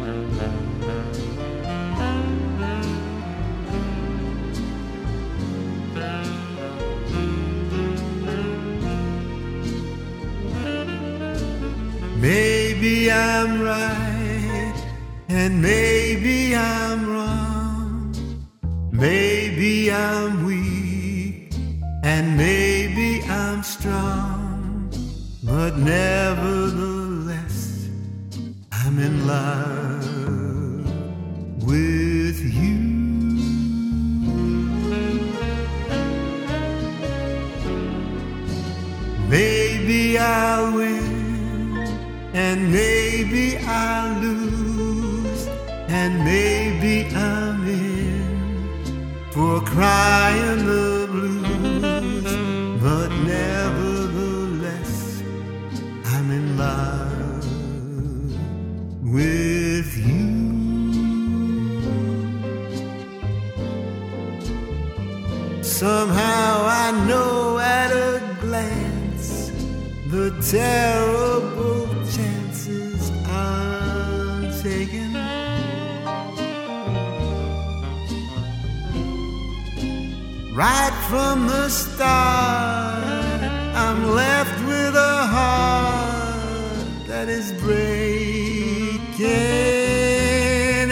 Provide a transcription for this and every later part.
Maybe I'm right and maybe I'm wrong. Maybe I'm weak and maybe I'm strong. But nevertheless, I'm in love with you. Maybe I'll win and maybe I'll lose, and maybe I'm in for crying the blues. But nevertheless, I'm in love with you. Somehow I know at a glance the terrible chances I'm taking. Right from the start, I'm left with a heart that is breaking.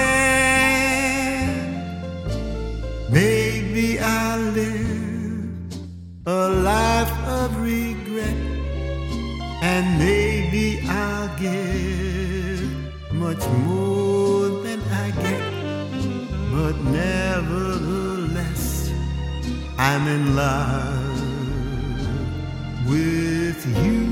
And maybe I live a life of regret, and maybe I'll give much more than I get. But nevertheless, I'm in love with you.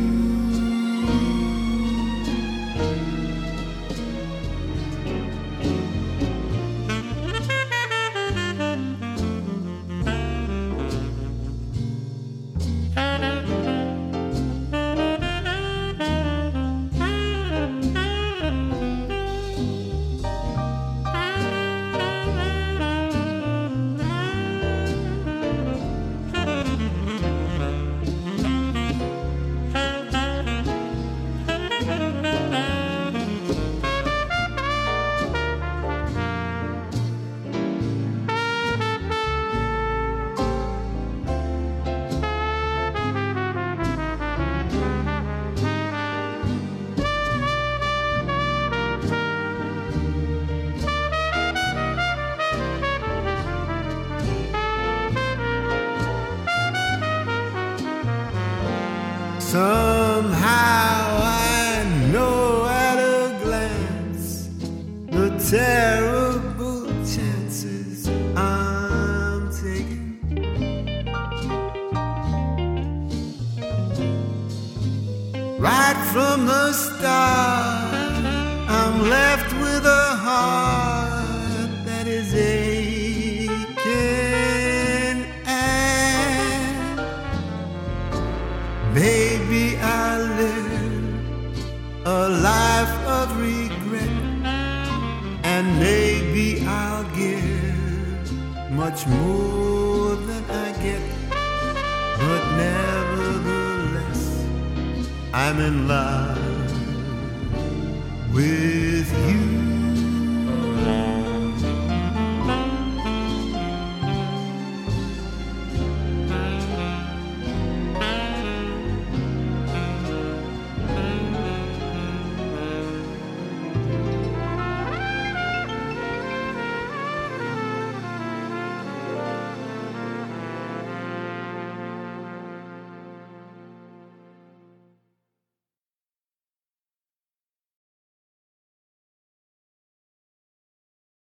Somehow I know at a glance the terrible chances I'm taking. Right from the start, I'm left with a heart that is aching. And maybe I live a life of regret, and maybe I'll give much more than I get. But nevertheless, I'm in love with